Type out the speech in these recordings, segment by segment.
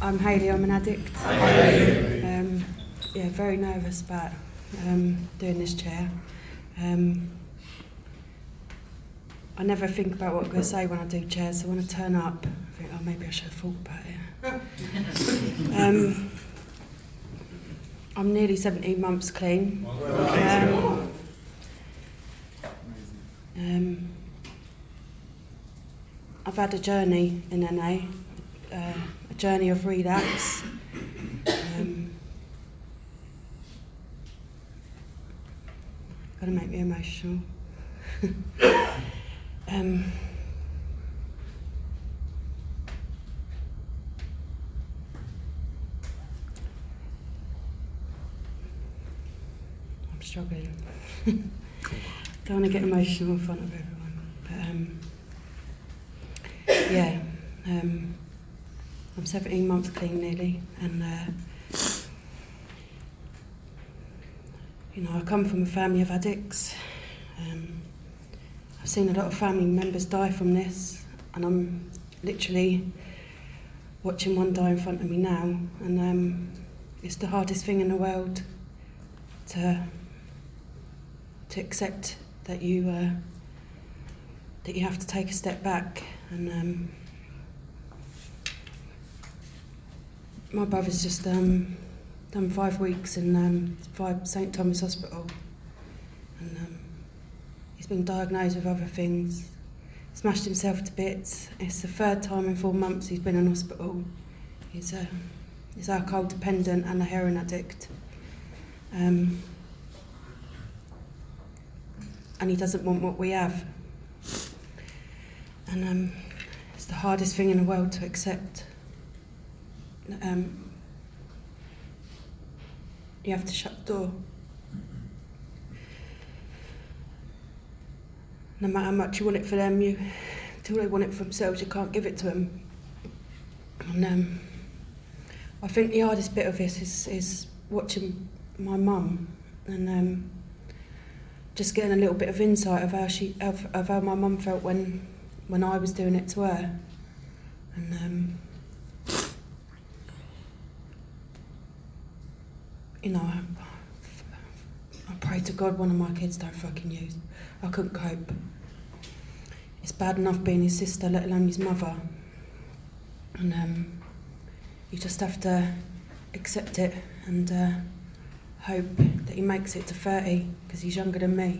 I'm Hayley, I'm an addict. Very nervous about doing this chair. I never think about what I'm going to say when I do chairs, so when I turn up, I think, maybe I should have thought about it. I'm nearly 17 months clean. I've had a journey in NA, a journey of relapse. Gotta make me emotional. I'm struggling. Don't want to get emotional in front of everyone, but I'm 17 months clean nearly, and I come from a family of addicts. I've seen a lot of family members die from this, and I'm literally watching one die in front of me now, and it's the hardest thing in the world to accept that you have to take a step back. And my brother's just done 5 weeks in St Thomas Hospital, and he's been diagnosed with other things. Smashed himself to bits. It's the 3rd time in 4 months he's been in hospital. He's alcohol dependent and a heroin addict, and he doesn't want what we have. And it's the hardest thing in the world to accept. You have to shut the door. No matter how much you want it for them, until they want it for themselves, you can't give it to them. And I think the hardest bit of this is watching my mum and just getting a little bit of insight of how my mum felt when I was doing it to her. And I pray to God one of my kids don't fucking use. I couldn't cope. It's bad enough being his sister, let alone his mother. And you just have to accept it and hope that he makes it to 30, because he's younger than me.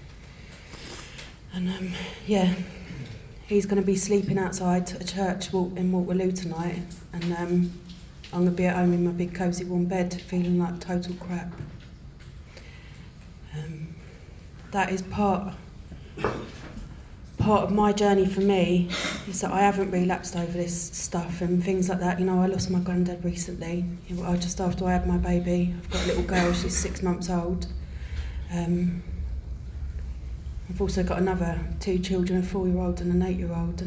And he's going to be sleeping outside a church in Waterloo tonight, and I'm going to be at home in my big cosy warm bed feeling like total crap. That is part of my journey for me, is that I haven't relapsed over this stuff and things like that. I lost my granddad recently, just after I had my baby. I've got a little girl, she's 6 months old. I've also got another 2 children, a 4-year-old and an 8-year-old,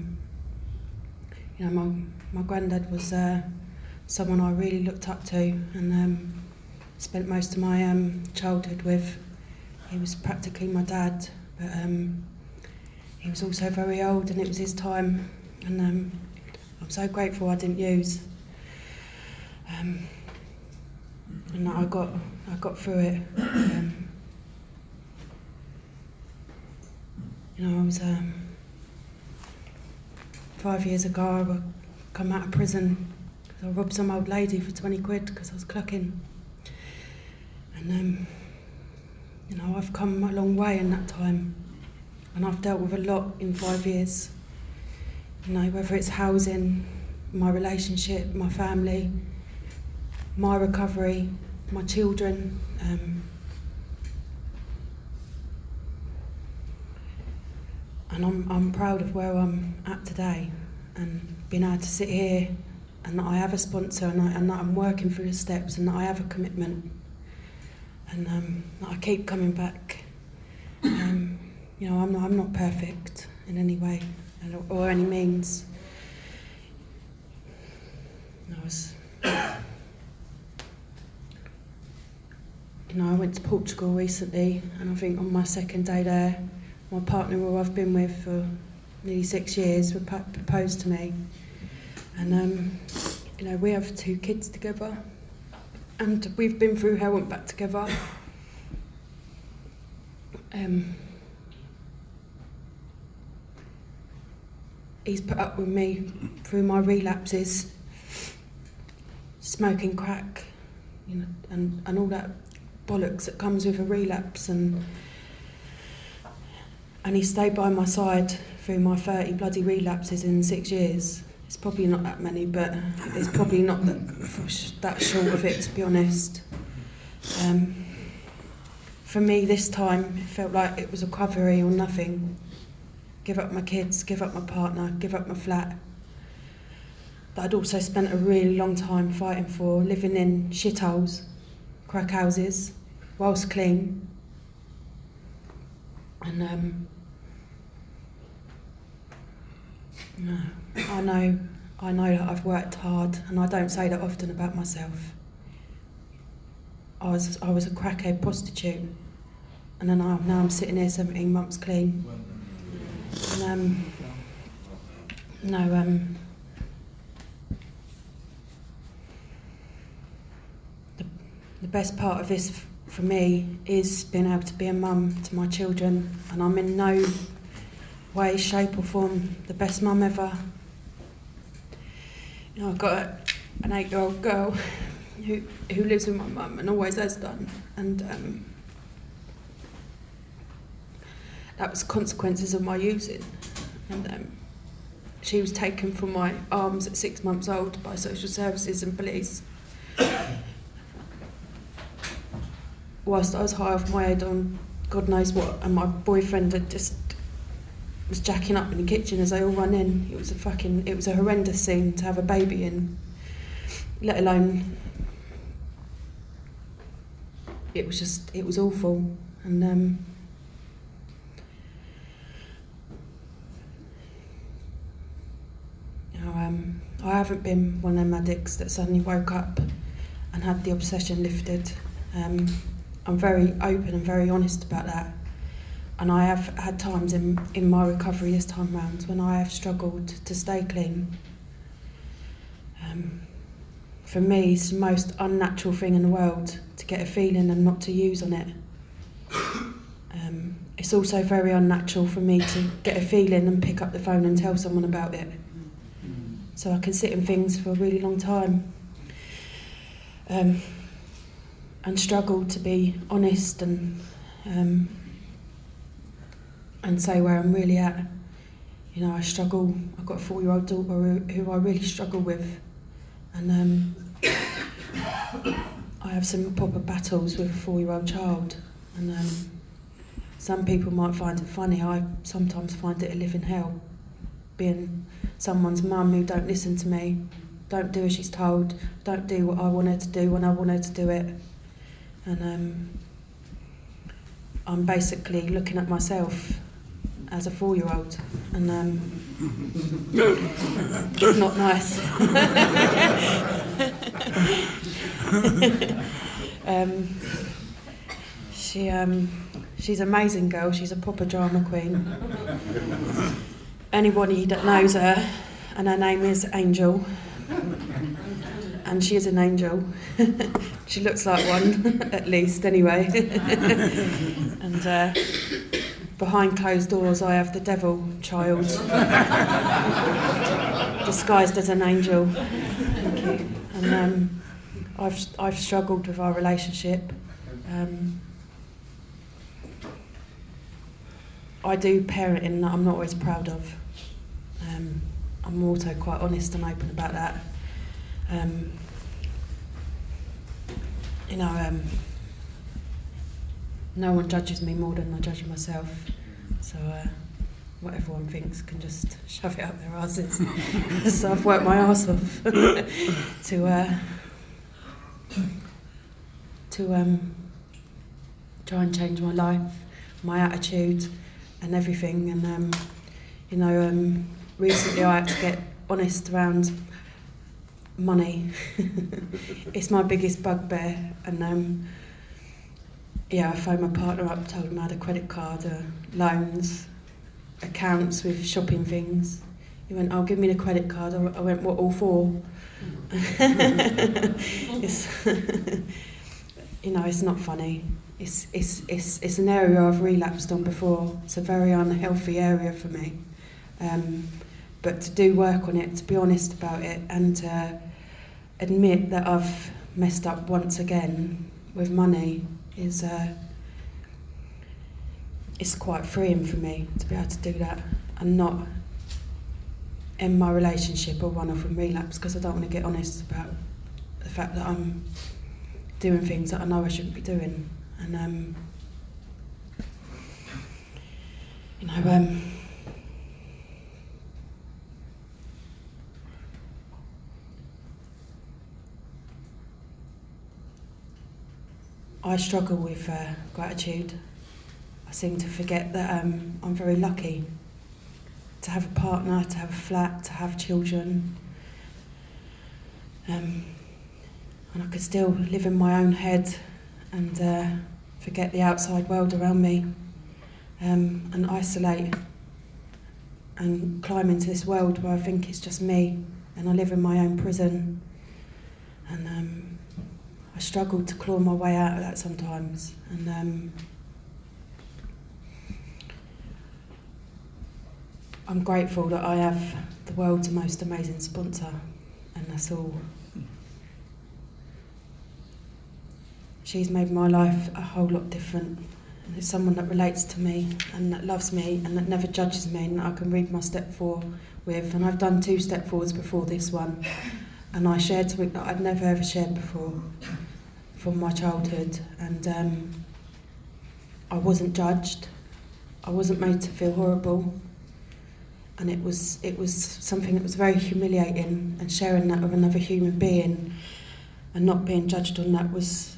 and my granddad was someone I really looked up to and spent most of my childhood with. He was practically my dad, but he was also very old, and it was his time, and I'm so grateful I didn't use, and that I got through it. I was 5 years ago, I come out of prison because I robbed some old lady for 20 quid because I was clucking, and I've come a long way in that time, and I've dealt with a lot in 5 years. Whether it's housing, my relationship, my family, my recovery, my children. And I'm proud of where I'm at today, and being able to sit here, and that I have a sponsor, and that I'm working through the steps, and that I have a commitment, and that I keep coming back. I'm not perfect in any way or any means. I went to Portugal recently, and I think on my 2nd day there, my partner, who I've been with for nearly 6 years, proposed to me, and we have 2 kids together, and we've been through hell and back together. He's put up with me through my relapses, smoking crack, and all that bollocks that comes with a relapse, and he stayed by my side through my 30 bloody relapses in 6 years. It's probably not that many, but it's probably not that short of it, to be honest. For me this time, it felt like it was a recovery or nothing. Give up my kids, give up my partner, give up my flat. That I'd also spent a really long time fighting for, living in shitholes, crack houses, whilst clean. And I know that I've worked hard, and I don't say that often about myself. I was a crackhead prostitute, and then now I'm sitting here 17 months clean. And the best part of this for me is being able to be a mum to my children, and I'm in no way, shape or form the best mum ever. I've got an 8-year-old girl who lives with my mum and always has done, and that was consequences of my using. And she was taken from my arms at 6 months old by social services and police, whilst I was high off my head on God knows what, and my boyfriend was jacking up in the kitchen as they all run in. It was a horrendous scene to have a baby in, let alone, it was awful. And I haven't been one of them addicts that suddenly woke up and had the obsession lifted. I'm very open and very honest about that. And I have had times in my recovery this time round when I have struggled to stay clean. For me, it's the most unnatural thing in the world to get a feeling and not to use on it. It's also very unnatural for me to get a feeling and pick up the phone and tell someone about it. So I can sit in things for a really long time and struggle to be honest and say where I'm really at. I struggle. I've got a 4-year-old daughter who I really struggle with, and I have some proper battles with a 4-year-old child. And some people might find it funny. I sometimes find it a living hell, being someone's mum who don't listen to me, don't do as she's told, don't do what I want her to do when I want her to do it. And I'm basically looking at myself as a 4-year-old, and it's not nice. She's an amazing girl. She's a proper drama queen. Anybody that knows her, and her name is Angel, and she is an angel. She looks like one, at least, anyway. And behind closed doors, I have the devil child, disguised as an angel. Thank you. And I've struggled with our relationship. I do parenting that I'm not always proud of. I'm also quite honest and open about that. No one judges me more than I judge myself. So what everyone thinks can just shove it up their asses. So I've worked my arse off to try and change my life, my attitude and everything. And recently I had to get honest around money. It's my biggest bugbear. And I phoned my partner up, told him I had a credit card, loans, accounts with shopping things. He went, "Oh, give me the credit card." I went, "What, all 4?" it's it's not funny. It's an area I've relapsed on before. It's a very unhealthy area for me. But to do work on it, to be honest about it, and to admit that I've messed up once again with money is it's quite freeing for me to be able to do that and not end my relationship or run off and relapse, because I don't want to get honest about the fact that I'm doing things that I know I shouldn't be doing. And I struggle with gratitude. I seem to forget that I'm very lucky to have a partner, to have a flat, to have children. And I could still live in my own head and forget the outside world around me, and isolate and climb into this world where I think it's just me and I live in my own prison. And I struggle to claw my way out of that sometimes. And I'm grateful that I have the world's most amazing sponsor, and that's all. She's made my life a whole lot different, and it's someone that relates to me and that loves me and that never judges me and that I can read my step 4 with. And I've done 2 step 4s before this one, and I shared something that I'd never ever shared before from my childhood, and I wasn't judged, I wasn't made to feel horrible, and it was something that was very humiliating, and sharing that with another human being and not being judged on that was,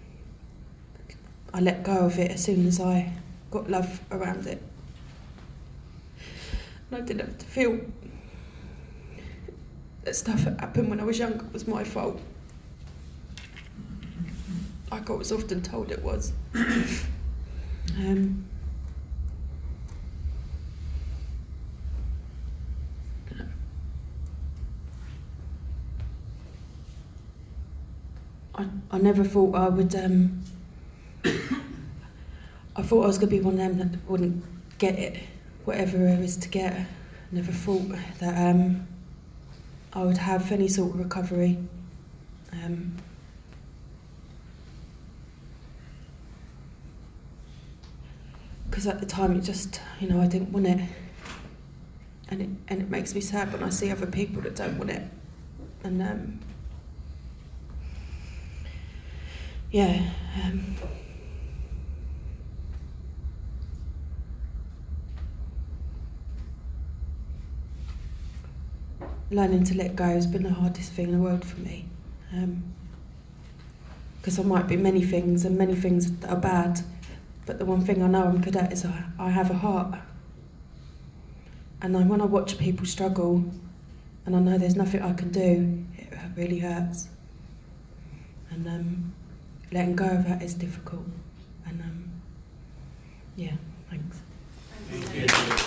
I let go of it as soon as I got love around it. And I didn't have to feel that stuff that happened when I was younger was my fault, like I was often told it was. I never thought I would. I thought I was going to be one of them that wouldn't get it, whatever there is to get. I never thought that I would have any sort of recovery. Because at the time it just, I didn't want it. And it makes me sad when I see other people that don't want it. And learning to let go has been the hardest thing in the world for me. Because there might be many things that are bad, but the one thing I know I'm good at is I have a heart. And when I watch people struggle, and I know there's nothing I can do, it really hurts. And letting go of that is difficult. And thanks. Thank you.